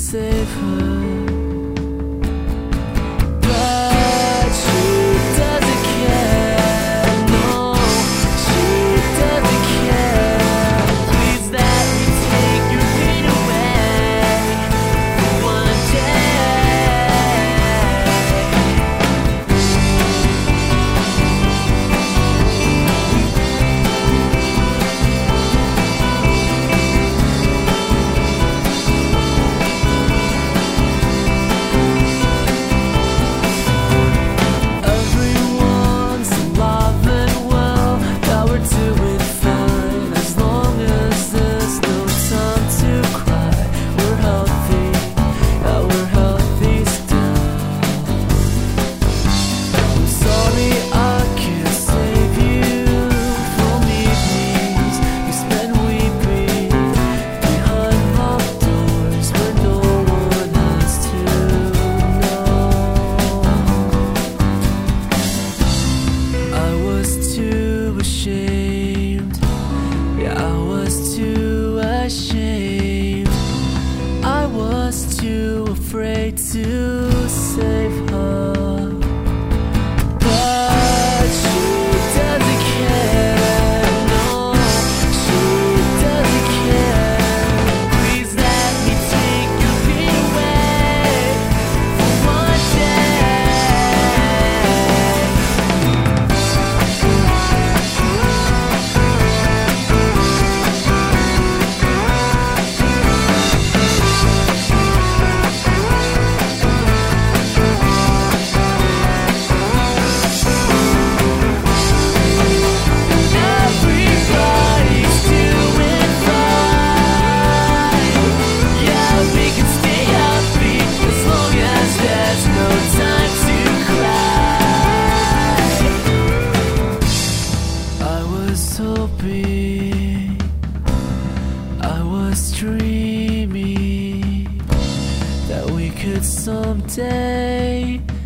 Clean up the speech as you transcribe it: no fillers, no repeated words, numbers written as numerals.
save her. But she doesn't care, no, she doesn't care. Please let me take your pain away for one everyone's alive and well. Now we're doing fine as long as there's no time to cry. We're healthy, yeah, we're healthy still. I'm sorry I can't save you from evenings you spend weeping behind locked doors where no one has to know. I was too ashamed, yeah, I was too ashamed. I was too afraid to save her. But she doesn't care, no, she doesn't care. Please let me take your pain away for one day. Everybody's doing fine. Yeah, we can stay happy as long as there's no time to cry. I was hoping, I was dreaming that we could someday